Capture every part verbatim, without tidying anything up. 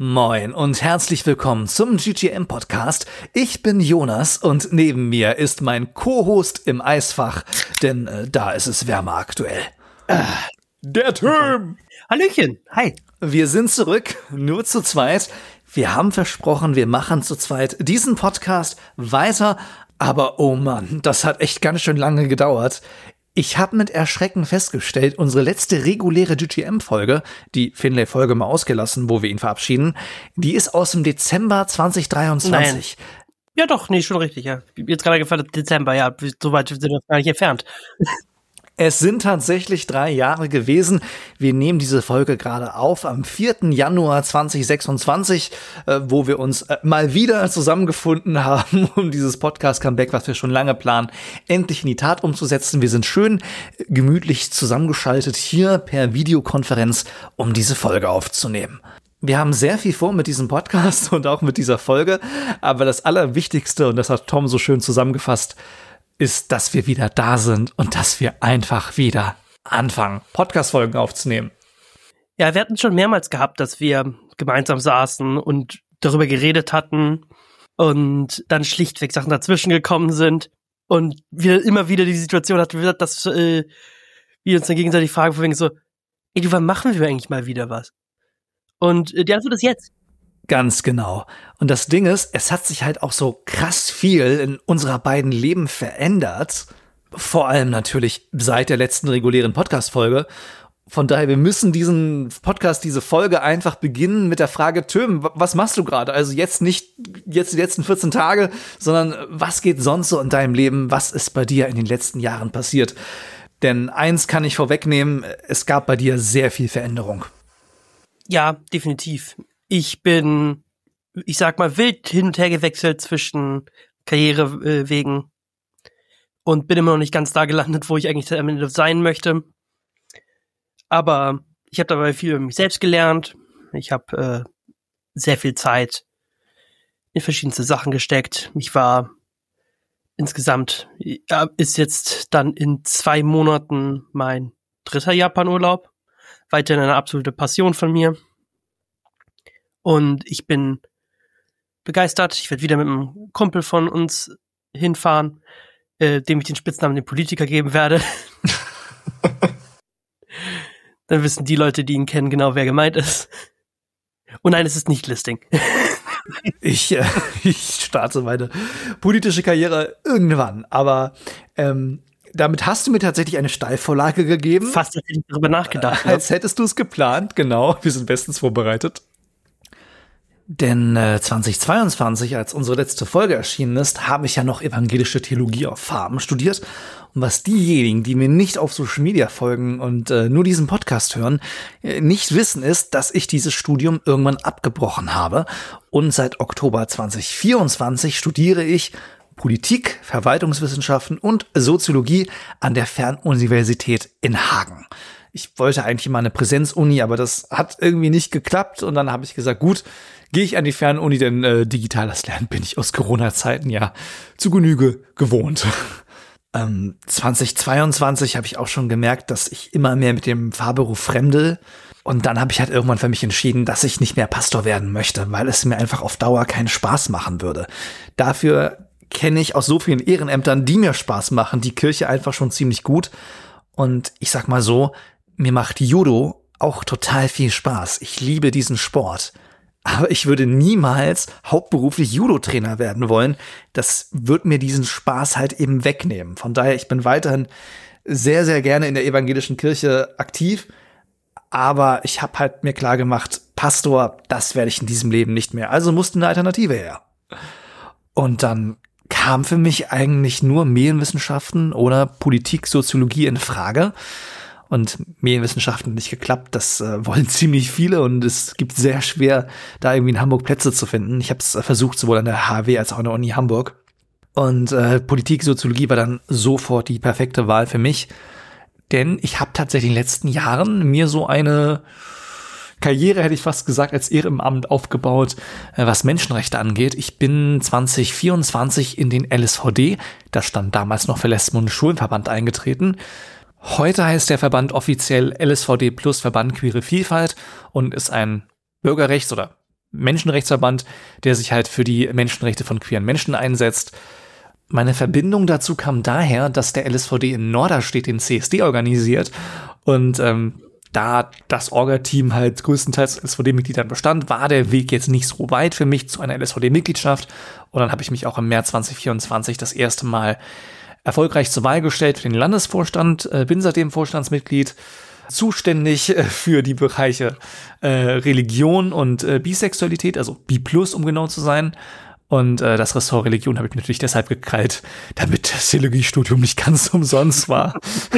Moin und herzlich willkommen zum G G M-Podcast. Ich bin Jonas und neben mir ist mein Co-Host im Eisfach, denn äh, da ist es wärmer aktuell. Äh, der Tim! Hallöchen, hi. Wir sind zurück, nur zu zweit. Wir haben versprochen, wir machen zu zweit diesen Podcast weiter, aber oh Mann, das hat echt ganz schön lange gedauert. Ich habe mit Erschrecken festgestellt, unsere letzte reguläre G G M-Folge, die Finlay-Folge mal ausgelassen, wo wir ihn verabschieden, die ist aus dem Dezember zwanzig dreiundzwanzig. Nein. Ja doch, nee, schon richtig, ja. Jetzt gerade gefallen, Dezember, ja, so weit sind wir gar nicht entfernt. Es sind tatsächlich drei Jahre gewesen. Wir nehmen diese Folge gerade auf am vierten Januar zweitausendsechsundzwanzig, äh, wo wir uns äh, mal wieder zusammengefunden haben, um dieses Podcast-Comeback, was wir schon lange planen, endlich in die Tat umzusetzen. Wir sind schön gemütlich zusammengeschaltet hier per Videokonferenz, um diese Folge aufzunehmen. Wir haben sehr viel vor mit diesem Podcast und auch mit dieser Folge, aber das Allerwichtigste, und das hat Tom so schön zusammengefasst, ist, dass wir wieder da sind und dass wir einfach wieder anfangen, Podcast-Folgen aufzunehmen. Ja, wir hatten schon mehrmals gehabt, dass wir gemeinsam saßen und darüber geredet hatten und dann schlichtweg Sachen dazwischen gekommen sind und wir immer wieder die Situation hatten, dass äh, wir uns dann gegenseitig fragen, von wegen so, ey, du, wann machen wir eigentlich mal wieder was? Und äh, die Antwort ist jetzt. Ganz genau. Und das Ding ist, es hat sich halt auch so krass viel in unserer beiden Leben verändert. Vor allem natürlich seit der letzten regulären Podcast-Folge. Von daher, wir müssen diesen Podcast, diese Folge einfach beginnen mit der Frage, Tim, was machst du gerade? Also jetzt nicht jetzt die letzten vierzehn Tage, sondern was geht sonst so in deinem Leben? Was ist bei dir in den letzten Jahren passiert? Denn eins kann ich vorwegnehmen, es gab bei dir sehr viel Veränderung. Ja, definitiv. Ich bin, ich sag mal, wild hin und her gewechselt zwischen Karrierewegen und bin immer noch nicht ganz da gelandet, wo ich eigentlich am Ende sein möchte. Aber ich habe dabei viel über mich selbst gelernt. Ich habe äh, sehr viel Zeit in verschiedenste Sachen gesteckt. Ich war insgesamt, ja, ist jetzt dann in zwei Monaten mein dritter Japan-Urlaub. Weiterhin eine absolute Passion von mir. Und ich bin begeistert. Ich werde wieder mit einem Kumpel von uns hinfahren, äh, dem ich den Spitznamen den Politiker geben werde. Dann wissen die Leute, die ihn kennen, genau, wer gemeint ist. Und nein, es ist nicht Listing. ich, äh, ich starte meine politische Karriere irgendwann. Aber ähm, damit hast du mir tatsächlich eine Steilvorlage gegeben. Fast hätte ich darüber nachgedacht. Äh, als ne? hättest du es geplant, genau. Wir sind bestens vorbereitet. Denn äh, zweitausendzweiundzwanzig, als unsere letzte Folge erschienen ist, habe ich ja noch evangelische Theologie auf Farben studiert. Und was diejenigen, die mir nicht auf Social Media folgen und äh, nur diesen Podcast hören, äh, nicht wissen, ist, dass ich dieses Studium irgendwann abgebrochen habe. Und seit Oktober zweitausendvierundzwanzig studiere ich Politik, Verwaltungswissenschaften und Soziologie an der Fernuniversität in Hagen. Ich wollte eigentlich mal eine Präsenzuni, aber das hat irgendwie nicht geklappt. Und dann habe ich gesagt, gut, gehe ich an die Fernuni, denn äh, digitales Lernen bin ich aus Corona-Zeiten ja zu Genüge gewohnt. ähm, zweitausendzweiundzwanzig habe ich auch schon gemerkt, dass ich immer mehr mit dem Fahrberuf fremdel. Und dann habe ich halt irgendwann für mich entschieden, dass ich nicht mehr Pastor werden möchte, weil es mir einfach auf Dauer keinen Spaß machen würde. Dafür kenne ich aus so vielen Ehrenämtern, die mir Spaß machen, die Kirche einfach schon ziemlich gut. Und ich sag mal so, mir macht Judo auch total viel Spaß. Ich liebe diesen Sport. Aber ich würde niemals hauptberuflich Judo-Trainer werden wollen. Das wird mir diesen Spaß halt eben wegnehmen. Von daher, ich bin weiterhin sehr, sehr gerne in der evangelischen Kirche aktiv. Aber ich habe halt mir klar gemacht, Pastor, das werde ich in diesem Leben nicht mehr. Also musste eine Alternative her. Und dann kam für mich eigentlich nur Medienwissenschaften oder Politik, Soziologie in Frage. Und Medienwissenschaften hat nicht geklappt, das äh, wollen ziemlich viele und es gibt sehr schwer, da irgendwie in Hamburg Plätze zu finden. Ich habe es äh, versucht, sowohl an der H W als auch an der Uni Hamburg. Und äh, Politik, Soziologie war dann sofort die perfekte Wahl für mich. Denn ich habe tatsächlich in den letzten Jahren mir so eine Karriere, hätte ich fast gesagt, als Ehrenamt aufgebaut, äh, was Menschenrechte angeht. Ich bin zweitausendvierundzwanzig in den L S V D, das stand damals noch für Lesben- und Schwulenverband, eingetreten. Heute heißt der Verband offiziell L S V D plus Verband Queere Vielfalt und ist ein Bürgerrechts- oder Menschenrechtsverband, der sich halt für die Menschenrechte von queeren Menschen einsetzt. Meine Verbindung dazu kam daher, dass der L S V D in Norderstedt den C S D organisiert und ähm, da das Orga-Team halt größtenteils L S V D-Mitgliedern bestand, war der Weg jetzt nicht so weit für mich zu einer L S V D-Mitgliedschaft. Und dann habe ich mich auch im März zwanzig vierundzwanzig das erste Mal erfolgreich zur Wahl gestellt für den Landesvorstand, äh, bin seitdem Vorstandsmitglied, zuständig äh, für die Bereiche äh, Religion und äh, Bisexualität, also B plus, um genau zu sein. Und äh, das Ressort Religion habe ich mir natürlich deshalb gekrallt, damit das Theologiestudium nicht ganz umsonst war.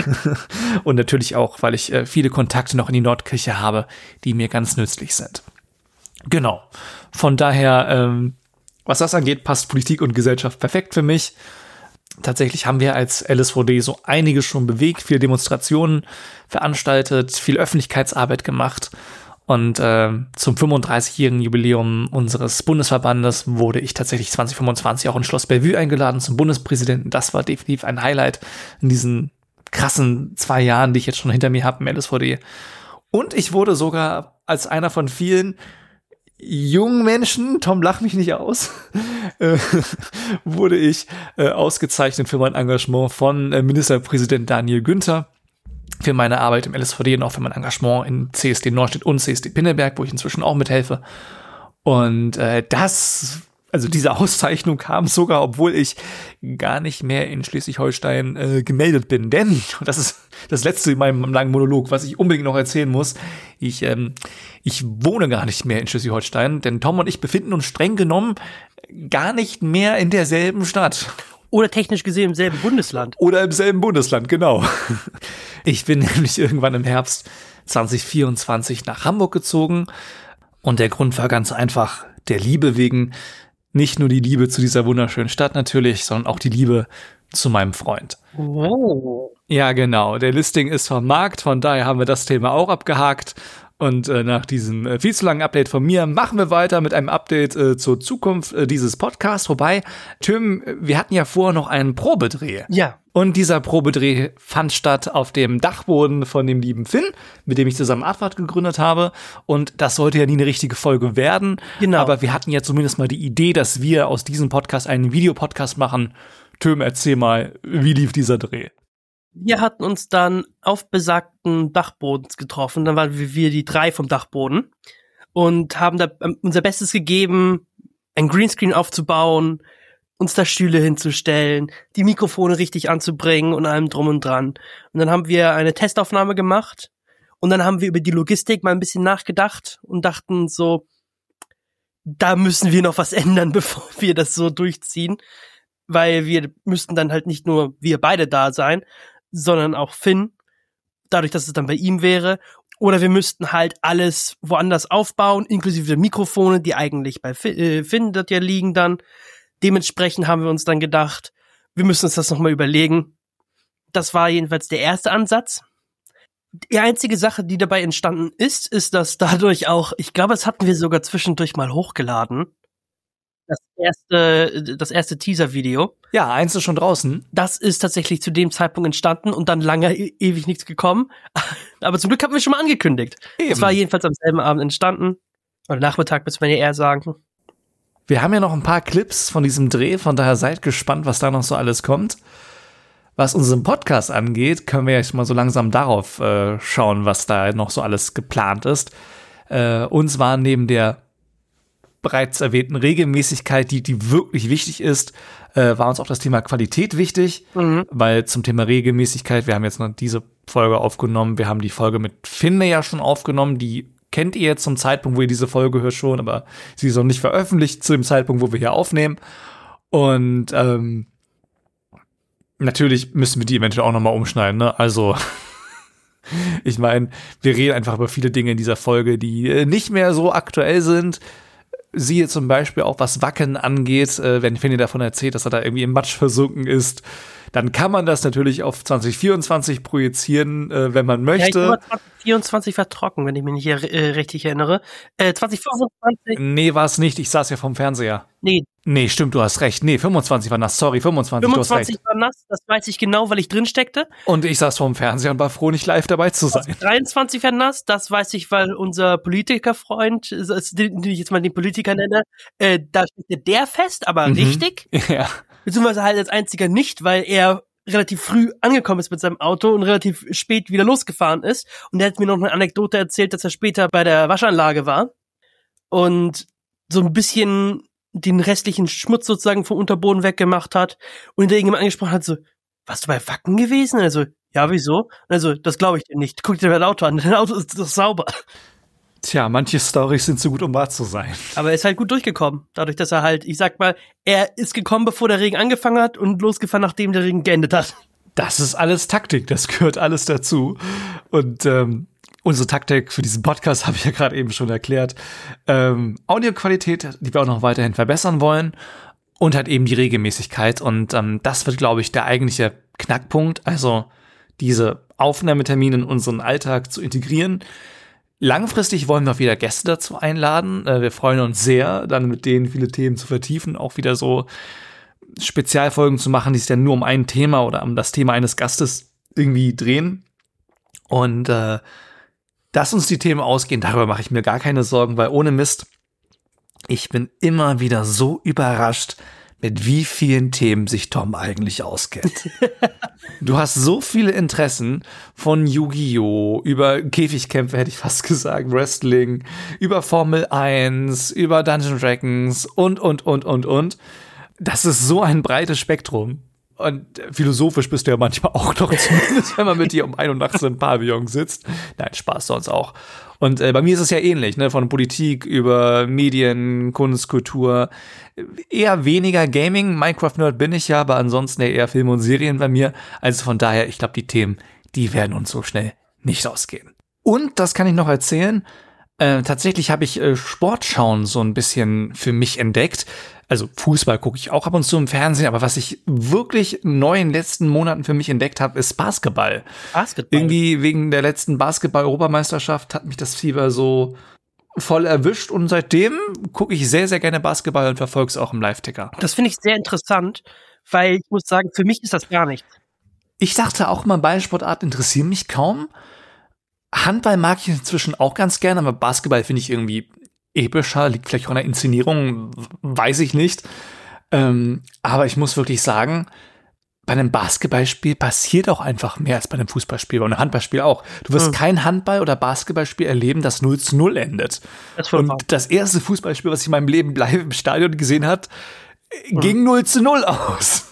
Und natürlich auch, weil ich äh, viele Kontakte noch in die Nordkirche habe, die mir ganz nützlich sind. Genau. Von daher, ähm, was das angeht, passt Politik und Gesellschaft perfekt für mich. Tatsächlich haben wir als L S V D so einiges schon bewegt, viele Demonstrationen veranstaltet, viel Öffentlichkeitsarbeit gemacht. Und äh, zum fünfunddreißigjährigen Jubiläum unseres Bundesverbandes wurde ich tatsächlich zwanzig fünfundzwanzig auch in Schloss Bellevue eingeladen zum Bundespräsidenten. Das war definitiv ein Highlight in diesen krassen zwei Jahren, die ich jetzt schon hinter mir habe im L S V D. Und ich wurde sogar als einer von vielen jungen Menschen, Tom, lach mich nicht aus, äh, wurde ich äh, ausgezeichnet für mein Engagement von äh, Ministerpräsident Daniel Günther, für meine Arbeit im L S V D und auch für mein Engagement in C S D Norstedt und C S D Pinneberg, wo ich inzwischen auch mithelfe. Und äh, das, also diese Auszeichnung kam sogar, obwohl ich gar nicht mehr in Schleswig-Holstein äh, gemeldet bin. Denn, und das ist das Letzte in meinem langen Monolog, was ich unbedingt noch erzählen muss, ich, ähm, ich wohne gar nicht mehr in Schleswig-Holstein, denn Tom und ich befinden uns streng genommen gar nicht mehr in derselben Stadt. Oder technisch gesehen im selben Bundesland. Oder im selben Bundesland, genau. Ich bin nämlich irgendwann im Herbst zwanzig vierundzwanzig nach Hamburg gezogen. Und der Grund war ganz einfach der Liebe wegen. Nicht nur die Liebe zu dieser wunderschönen Stadt natürlich, sondern auch die Liebe zu meinem Freund. Oh. Ja, genau. Der Listing ist vom Markt, von daher haben wir das Thema auch abgehakt. Und äh, nach diesem äh, viel zu langen Update von mir machen wir weiter mit einem Update äh, zur Zukunft äh, dieses Podcasts. Wobei, Tim, wir hatten ja vorher noch einen Probedreh. Ja. Und dieser Probedreh fand statt auf dem Dachboden von dem lieben Finn, mit dem ich zusammen Advart gegründet habe. Und das sollte ja nie eine richtige Folge werden. Genau. Aber wir hatten ja zumindest mal die Idee, dass wir aus diesem Podcast einen Videopodcast machen. Tim, erzähl mal, wie lief dieser Dreh? Wir hatten uns dann auf besagten Dachbodens getroffen. Dann waren wir die drei vom Dachboden und haben da unser Bestes gegeben, ein Greenscreen aufzubauen, uns da Stühle hinzustellen, die Mikrofone richtig anzubringen und allem drum und dran. Und dann haben wir eine Testaufnahme gemacht und dann haben wir über die Logistik mal ein bisschen nachgedacht und dachten so, da müssen wir noch was ändern, bevor wir das so durchziehen, weil wir müssten dann halt nicht nur wir beide da sein, sondern auch Finn, dadurch, dass es dann bei ihm wäre. Oder wir müssten halt alles woanders aufbauen, inklusive der Mikrofone, die eigentlich bei Finn dort ja liegen dann. Dementsprechend haben wir uns dann gedacht, wir müssen uns das nochmal überlegen. Das war jedenfalls der erste Ansatz. Die einzige Sache, die dabei entstanden ist, ist, dass dadurch auch, ich glaube, das hatten wir sogar zwischendurch mal hochgeladen, das erste, das erste Teaser-Video. Ja, eins ist schon draußen. Das ist tatsächlich zu dem Zeitpunkt entstanden und dann lange e- ewig nichts gekommen. Aber zum Glück haben wir schon mal angekündigt. Eben. Es war jedenfalls am selben Abend entstanden. Oder Nachmittag, müssen wir ja eher sagen. Wir haben ja noch ein paar Clips von diesem Dreh, von daher seid gespannt, was da noch so alles kommt. Was unseren Podcast angeht, können wir jetzt mal so langsam darauf äh, schauen, was da noch so alles geplant ist. Äh, uns war neben der bereits erwähnten Regelmäßigkeit, die, die wirklich wichtig ist, äh, war uns auch das Thema Qualität wichtig, mhm. weil zum Thema Regelmäßigkeit, wir haben jetzt noch diese Folge aufgenommen, wir haben die Folge mit Finn ja schon aufgenommen, die kennt ihr jetzt zum Zeitpunkt, wo ihr diese Folge hört schon, aber sie ist noch nicht veröffentlicht zu dem Zeitpunkt, wo wir hier aufnehmen. Und ähm, natürlich müssen wir die eventuell auch nochmal umschneiden, ne? Also ich meine, wir reden einfach über viele Dinge in dieser Folge, die äh, nicht mehr so aktuell sind. Siehe zum Beispiel auch, was Wacken angeht, äh, wenn Finny davon erzählt, dass er da irgendwie im Matsch versunken ist, dann kann man das natürlich auf zwanzig vierundzwanzig projizieren, äh, wenn man möchte. Ja, ich glaube, zwanzig vierundzwanzig war trocken, wenn ich mich nicht äh, richtig erinnere. Äh, zwanzig fünfundzwanzig? Nee, war es nicht. Ich saß ja vom Fernseher. Nee, Nee, stimmt, du hast recht. Nee, fünfundzwanzig war nass. Sorry, fünfundzwanzig, du hast recht. fünfundzwanzig war nass, das weiß ich genau, weil ich drin steckte. Und ich saß vorm Fernseher und war froh, nicht live dabei zu sein. dreiundzwanzig war nass, das weiß ich, weil unser Politikerfreund, den ich jetzt mal den Politiker nenne, äh, da steckte der fest, aber Mhm. richtig. Ja. Beziehungsweise halt als einziger nicht, weil er relativ früh angekommen ist mit seinem Auto und relativ spät wieder losgefahren ist. Und er hat mir noch eine Anekdote erzählt, dass er später bei der Waschanlage war und so ein bisschen den restlichen Schmutz sozusagen vom Unterboden weggemacht hat und der irgendjemand angesprochen hat, so, warst du bei Wacken gewesen? Also, ja, wieso? Also, das glaube ich dir nicht. Guck dir dein Auto an, dein Auto ist doch sauber. Tja, manche Storys sind zu gut, um wahr zu sein. Aber er ist halt gut durchgekommen. Dadurch, dass er halt, ich sag mal, er ist gekommen, bevor der Regen angefangen hat und losgefahren, nachdem der Regen geendet hat. Das ist alles Taktik, das gehört alles dazu. Und ähm, unsere Taktik für diesen Podcast habe ich ja gerade eben schon erklärt. Ähm, Audioqualität, die wir auch noch weiterhin verbessern wollen. Und halt eben die Regelmäßigkeit. Und ähm, das wird, glaube ich, der eigentliche Knackpunkt. Also diese Aufnahmetermine in unseren Alltag zu integrieren. Langfristig wollen wir auch wieder Gäste dazu einladen. Äh, wir freuen uns sehr, dann mit denen viele Themen zu vertiefen. Auch wieder so Spezialfolgen zu machen, die sich dann nur um ein Thema oder um das Thema eines Gastes irgendwie drehen. Und äh, dass uns die Themen ausgehen, darüber mache ich mir gar keine Sorgen, weil ohne Mist, ich bin immer wieder so überrascht, mit wie vielen Themen sich Tom eigentlich auskennt. Du hast so viele Interessen von Yu-Gi-Oh!, über Käfigkämpfe hätte ich fast gesagt, Wrestling, über Formel eins, über Dungeons Dragons und, und, und, und, und. Das ist so ein breites Spektrum. Und philosophisch bist du ja manchmal auch noch, zumindest wenn man mit dir um ein Uhr nachts im Pavillon sitzt. Nein, Spaß sonst auch. Und äh, bei mir ist es ja ähnlich, ne, von Politik über Medien, Kunst, Kultur, eher weniger Gaming. Minecraft-Nerd bin ich ja, aber ansonsten eher Filme und Serien bei mir. Also von daher, ich glaube, die Themen, die werden uns so schnell nicht ausgehen. Und, das kann ich noch erzählen, äh, tatsächlich habe ich äh, Sportschauen so ein bisschen für mich entdeckt. Also Fußball gucke ich auch ab und zu im Fernsehen, aber was ich wirklich neu in den letzten Monaten für mich entdeckt habe, ist Basketball. Basketball? Irgendwie wegen der letzten Basketball-Europameisterschaft hat mich das Fieber so voll erwischt und seitdem gucke ich sehr, sehr gerne Basketball und verfolge es auch im Live-Ticker. Das finde ich sehr interessant, weil ich muss sagen, für mich ist das gar nichts. Ich dachte auch mal, Ballsportarten interessieren mich kaum. Handball mag ich inzwischen auch ganz gerne, aber Basketball finde ich irgendwie epischer, liegt vielleicht auch an der Inszenierung, weiß ich nicht. Ähm, aber ich muss wirklich sagen, bei einem Basketballspiel passiert auch einfach mehr als bei einem Fußballspiel oder einem Handballspiel auch. Du wirst hm. kein Handball- oder Basketballspiel erleben, das null zu null endet. Das Und wahr. das erste Fußballspiel, was ich in meinem Leben live im Stadion gesehen hat, hm. ging null zu null aus.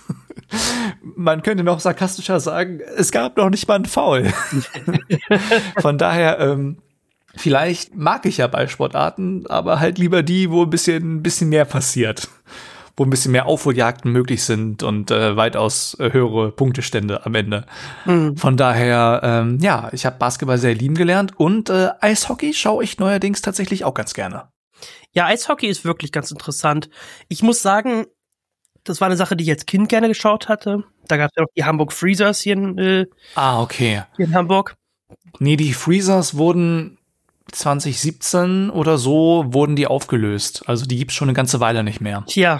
Man könnte noch sarkastischer sagen, es gab noch nicht mal einen Foul. Von daher, ähm, vielleicht mag ich ja Ballsportarten, aber halt lieber die, wo ein bisschen, ein bisschen mehr passiert. Wo ein bisschen mehr Aufholjagden möglich sind und äh, weitaus äh, höhere Punktestände am Ende. Mhm. Von daher, ähm, ja, ich habe Basketball sehr lieben gelernt und äh, Eishockey schaue ich neuerdings tatsächlich auch ganz gerne. Ja, Eishockey ist wirklich ganz interessant. Ich muss sagen, das war eine Sache, die ich als Kind gerne geschaut hatte. Da gab es ja noch die Hamburg Freezers hier in, äh, ah, okay. hier in Hamburg. Nee, die Freezers wurden zwanzig siebzehn oder so wurden die aufgelöst. Also die gibt's schon eine ganze Weile nicht mehr. Tja,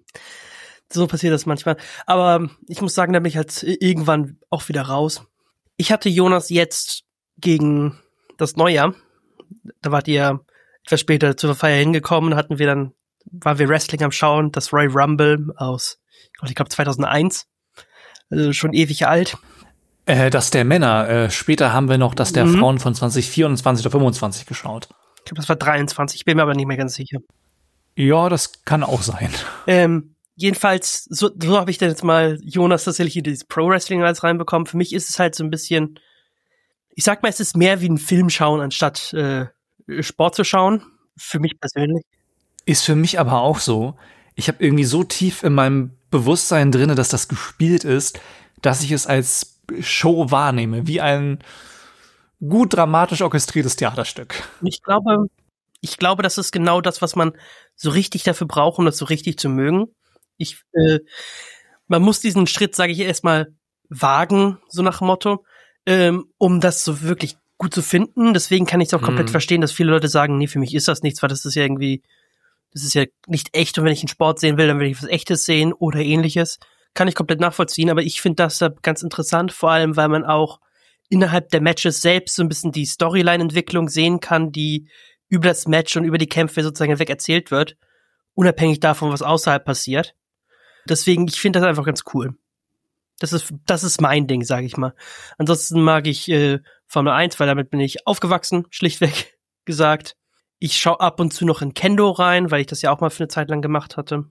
so passiert das manchmal. Aber ich muss sagen, da bin ich halt irgendwann auch wieder raus. Ich hatte Jonas jetzt gegen das Neujahr. Da wart ihr etwas später zur Feier hingekommen. Hatten wir dann, waren wir Wrestling am Schauen. Das Royal Rumble aus, ich glaube zweitausendeins. Also schon ewig alt. Äh, das der Männer. Äh, später haben wir noch das der mhm. Frauen von zwanzig vierundzwanzig oder fünfundzwanzig geschaut. Ich glaube, das war dreiundzwanzig. Ich bin mir aber nicht mehr ganz sicher. Ja, das kann auch sein. Ähm, jedenfalls, so, so habe ich dann jetzt mal Jonas tatsächlich in dieses Pro-Wrestling als reinbekommen. Für mich ist es halt so ein bisschen, ich sag mal, es ist mehr wie ein Film schauen, anstatt äh, Sport zu schauen. Für mich persönlich. Ist für mich aber auch so. Ich habe irgendwie so tief in meinem Bewusstsein drinne, dass das gespielt ist, dass ich es als Show wahrnehme, wie ein gut dramatisch orchestriertes Theaterstück. Ich glaube, ich glaube, das ist genau das, was man so richtig dafür braucht, um das so richtig zu mögen. Ich, äh, man muss diesen Schritt, sage ich erstmal, wagen, so nach dem Motto, ähm, um das so wirklich gut zu finden. Deswegen kann ich es auch komplett hm. verstehen, dass viele Leute sagen, nee, für mich ist das nichts, weil das ist ja irgendwie das ist ja nicht echt und wenn ich einen Sport sehen will, dann will ich was Echtes sehen oder ähnliches. Kann ich komplett nachvollziehen, aber ich finde das da ganz interessant, vor allem, weil man auch innerhalb der Matches selbst so ein bisschen die Storyline-Entwicklung sehen kann, die über das Match und über die Kämpfe sozusagen hinweg erzählt wird, unabhängig davon, was außerhalb passiert. Deswegen, ich finde das einfach ganz cool. Das ist, das ist mein Ding, sage ich mal. Ansonsten mag ich äh, Formel eins, weil damit bin ich aufgewachsen, schlichtweg gesagt. Ich schaue ab und zu noch in Kendo rein, weil ich das ja auch mal für eine Zeit lang gemacht hatte.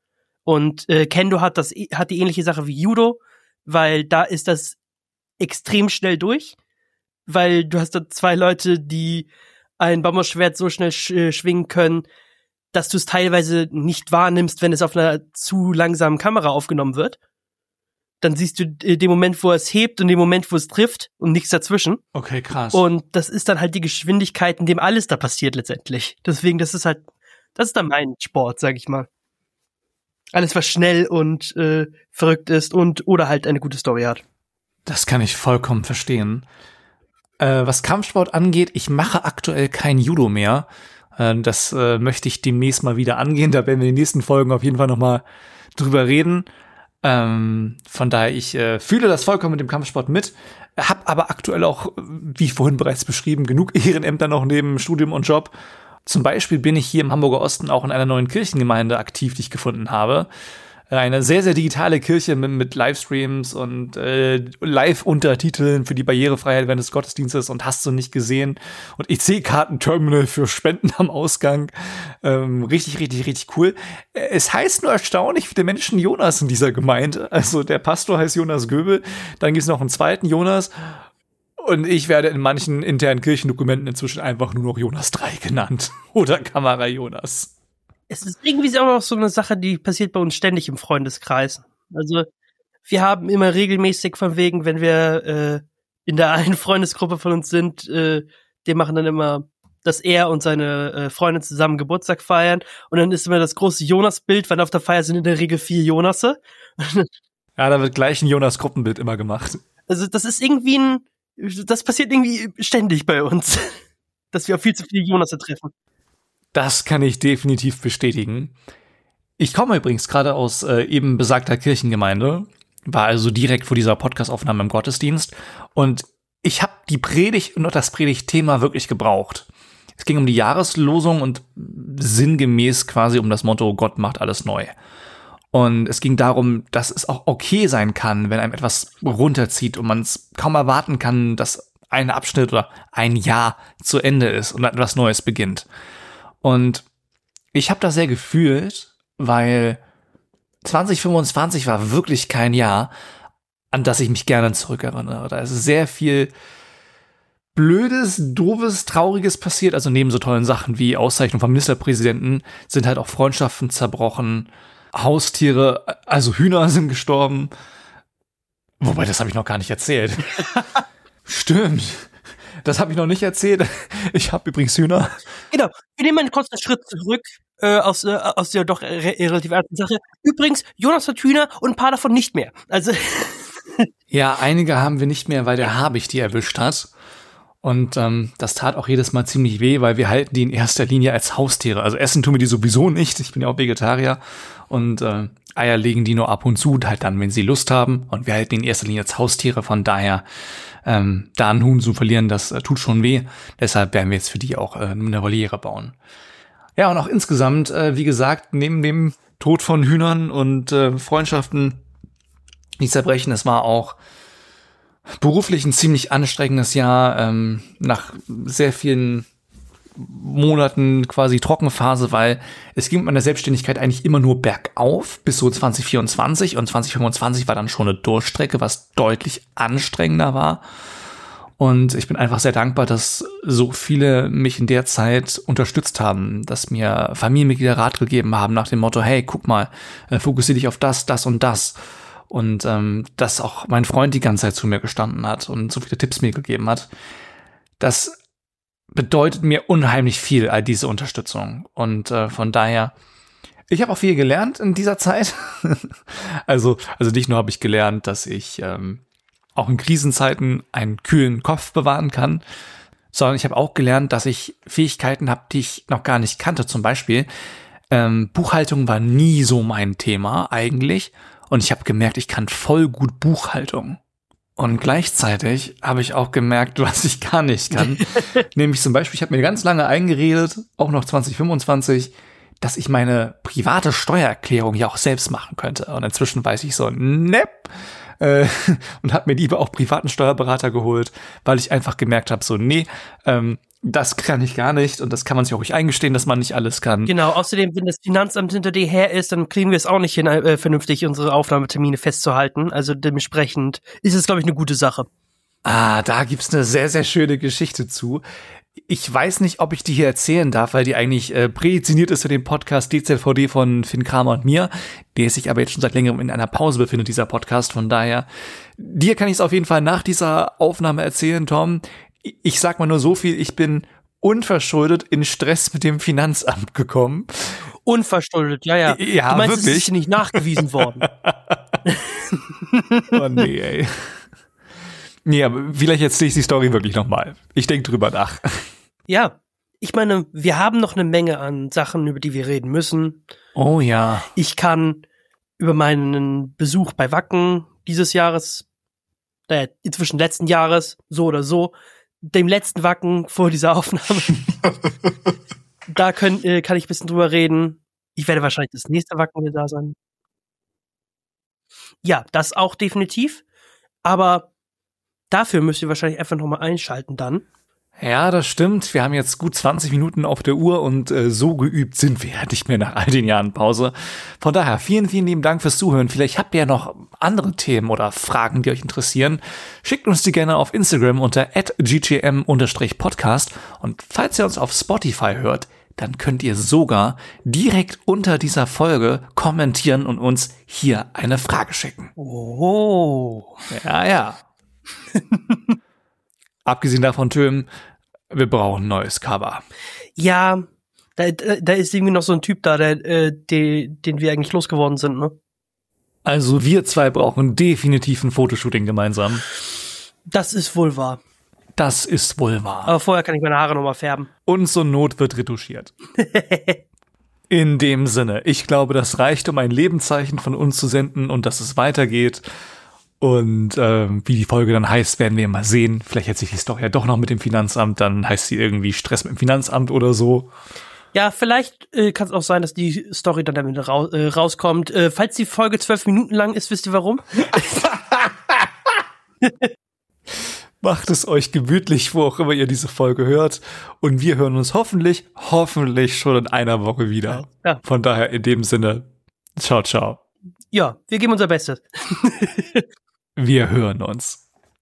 Und äh, Kendo hat das hat die ähnliche Sache wie Judo, weil da ist das extrem schnell durch, weil du hast da zwei Leute, die ein Bambusschwert so schnell sch- schwingen können, dass du es teilweise nicht wahrnimmst, wenn es auf einer zu langsamen Kamera aufgenommen wird. Dann siehst du äh, den Moment, wo es hebt und den Moment, wo es trifft und nichts dazwischen. Okay, krass. Und das ist dann halt die Geschwindigkeit, in dem alles da passiert letztendlich. Deswegen, das ist halt, das ist dann mein Sport, sag ich mal. Alles, was schnell und äh, verrückt ist und oder halt eine gute Story hat. Das kann ich vollkommen verstehen. Äh, was Kampfsport angeht, ich mache aktuell kein Judo mehr. Äh, das äh, möchte ich demnächst mal wieder angehen. Da werden wir in den nächsten Folgen auf jeden Fall noch mal drüber reden. Ähm, von daher, ich äh, fühle das vollkommen mit dem Kampfsport mit. Hab aber aktuell auch, wie vorhin bereits beschrieben, genug Ehrenämter noch neben Studium und Job. Zum Beispiel bin ich hier im Hamburger Osten auch in einer neuen Kirchengemeinde aktiv, die ich gefunden habe. Eine sehr, sehr digitale Kirche mit, mit Livestreams und äh, Live-Untertiteln für die Barrierefreiheit während des Gottesdienstes und hast du nicht gesehen. Und E C-Karten-Terminal für Spenden am Ausgang. Ähm, richtig, richtig, richtig cool. Es heißt nur erstaunlich viele Menschen Jonas in dieser Gemeinde. Also der Pastor heißt Jonas Göbel. Dann gibt es noch einen zweiten Jonas. Und ich werde in manchen internen Kirchendokumenten inzwischen einfach nur noch Jonas drei genannt. Oder Kamera Jonas. Es ist irgendwie auch noch so eine Sache, die passiert bei uns ständig im Freundeskreis. Also wir haben immer regelmäßig von wegen, wenn wir äh, in der einen Freundesgruppe von uns sind, äh, die machen dann immer, dass er und seine äh, Freundin zusammen Geburtstag feiern. Und dann ist immer das große Jonas-Bild, weil auf der Feier sind in der Regel vier Jonasse. Ja, da wird gleich ein Jonas-Gruppenbild immer gemacht. Also das ist irgendwie ein, das passiert irgendwie ständig bei uns, dass wir auf viel zu viele Jonasse treffen. Das kann ich definitiv bestätigen. Ich komme übrigens gerade aus äh, eben besagter Kirchengemeinde, war also direkt vor dieser Podcast-Aufnahme im Gottesdienst und ich habe die Predigt und auch das Predigtthema wirklich gebraucht. Es ging um die Jahreslosung und sinngemäß quasi um das Motto, Gott macht alles neu. Und es ging darum, dass es auch okay sein kann, wenn einem etwas runterzieht und man es kaum erwarten kann, dass ein Abschnitt oder ein Jahr zu Ende ist und etwas Neues beginnt. Und ich habe das sehr gefühlt, weil zwanzig fünfundzwanzig war wirklich kein Jahr, an das ich mich gerne zurückerinnere. Da ist sehr viel Blödes, Doofes, Trauriges passiert. Also neben so tollen Sachen wie Auszeichnung vom Ministerpräsidenten sind halt auch Freundschaften zerbrochen, Haustiere, also Hühner sind gestorben. Wobei, das habe ich noch gar nicht erzählt. Stimmt. Das habe ich noch nicht erzählt. Ich habe übrigens Hühner. Genau. Wir nehmen einen kurzen Schritt zurück äh, aus, äh, aus der doch re- relativ alten Sache. Übrigens, Jonas hat Hühner und ein paar davon nicht mehr. Also ja, einige haben wir nicht mehr, weil der Habicht die erwischt hat. Und ähm, das tat auch jedes Mal ziemlich weh, weil wir halten die in erster Linie als Haustiere. Also essen tun wir die sowieso nicht. Ich bin ja auch Vegetarier. Und äh, Eier legen die nur ab und zu, halt dann, wenn sie Lust haben. Und wir halten die in erster Linie als Haustiere. Von daher, ähm, da einen Huhn zu verlieren, das äh, tut schon weh. Deshalb werden wir jetzt für die auch äh, eine Voliere bauen. Ja, und auch insgesamt, äh, wie gesagt, neben dem Tod von Hühnern und äh, Freundschaften, die zerbrechen, es war auch beruflich ein ziemlich anstrengendes Jahr, ähm, nach sehr vielen Monaten quasi Trockenphase, weil es ging mit meiner Selbstständigkeit eigentlich immer nur bergauf bis so zwanzig vierundzwanzig und zwanzig fünfundzwanzig war dann schon eine Durchstrecke, was deutlich anstrengender war. Und ich bin einfach sehr dankbar, dass so viele mich in der Zeit unterstützt haben, dass mir Familienmitglieder Rat gegeben haben nach dem Motto, hey, guck mal, äh, fokussier dich auf das, das und das. Und ähm, dass auch mein Freund die ganze Zeit zu mir gestanden hat und so viele Tipps mir gegeben hat. Das bedeutet mir unheimlich viel, all diese Unterstützung. Und äh, von daher, ich habe auch viel gelernt in dieser Zeit. also, also nicht nur habe ich gelernt, dass ich ähm, auch in Krisenzeiten einen kühlen Kopf bewahren kann, sondern ich habe auch gelernt, dass ich Fähigkeiten habe, die ich noch gar nicht kannte. Zum Beispiel Ähm, Buchhaltung war nie so mein Thema eigentlich. Und ich habe gemerkt, ich kann voll gut Buchhaltung. Und gleichzeitig habe ich auch gemerkt, was ich gar nicht kann. Nämlich zum Beispiel, ich habe mir ganz lange eingeredet, auch noch zwanzig fünfundzwanzig, dass ich meine private Steuererklärung ja auch selbst machen könnte. Und inzwischen weiß ich so, nepp. Äh, und habe mir lieber auch privaten Steuerberater geholt, weil ich einfach gemerkt habe, so, nee, ähm, das kann ich gar nicht. Und das kann man sich auch ruhig eingestehen, dass man nicht alles kann. Genau, außerdem, wenn das Finanzamt hinter dir her ist, dann kriegen wir es auch nicht hin, äh, vernünftig unsere Aufnahmetermine festzuhalten. Also dementsprechend ist es, glaube ich, eine gute Sache. Ah, da gibt's eine sehr, sehr schöne Geschichte zu. Ich weiß nicht, ob ich die hier erzählen darf, weil die eigentlich äh, prädestiniert ist für den Podcast D Z V D von Finn Kramer und mir, der sich aber jetzt schon seit längerem in einer Pause befindet, dieser Podcast. Von daher, dir kann ich es auf jeden Fall nach dieser Aufnahme erzählen, Tom. Ich sag mal nur so viel, ich bin unverschuldet in Stress mit dem Finanzamt gekommen. Unverschuldet, ja, ja. Ja, du meinst, wirklich? es ist nicht nachgewiesen worden. Oh nee, ey. Nee, aber vielleicht erzähle ich die Story wirklich nochmal. Ich denke drüber nach. Ja, ich meine, wir haben noch eine Menge an Sachen, über die wir reden müssen. Oh ja. Ich kann über meinen Besuch bei Wacken dieses Jahres, äh, inzwischen letzten Jahres, so oder so, dem letzten Wacken vor dieser Aufnahme, da können, äh, kann ich ein bisschen drüber reden. Ich werde wahrscheinlich das nächste Wacken wieder da sein. Ja, das auch definitiv. Aber dafür müsst ihr wahrscheinlich einfach nochmal einschalten dann. Ja, das stimmt. Wir haben jetzt gut zwanzig Minuten auf der Uhr und äh, so geübt sind wir ja nicht mehr nach all den Jahren Pause. Von daher, vielen, vielen lieben Dank fürs Zuhören. Vielleicht habt ihr ja noch andere Themen oder Fragen, die euch interessieren. Schickt uns die gerne auf Instagram unter at g g m podcast. Und falls ihr uns auf Spotify hört, dann könnt ihr sogar direkt unter dieser Folge kommentieren und uns hier eine Frage schicken. Oh. Ja, ja. Abgesehen davon, Töm, wir brauchen ein neues Cover. Ja, da, da ist irgendwie noch so ein Typ da, der, äh, die, den wir eigentlich losgeworden sind, ne? Also wir zwei brauchen definitiv ein Fotoshooting gemeinsam. Das ist wohl wahr. Das ist wohl wahr. Aber vorher kann ich meine Haare nochmal färben. Und zur Not wird retuschiert. In dem Sinne, ich glaube, das reicht, um ein Lebenszeichen von uns zu senden und dass es weitergeht. Und ähm, wie die Folge dann heißt, werden wir mal sehen. Vielleicht hat sich die Story ja doch noch mit dem Finanzamt, dann heißt sie irgendwie Stress mit dem Finanzamt oder so. Ja, vielleicht äh, kann es auch sein, dass die Story dann damit ra äh, rauskommt. Äh, falls die Folge zwölf Minuten lang ist, wisst ihr warum? Macht es euch gemütlich, wo auch immer ihr diese Folge hört. Und wir hören uns hoffentlich, hoffentlich schon in einer Woche wieder. Ja. Von daher in dem Sinne, ciao, ciao. Ja, wir geben unser Bestes. Wir hören uns.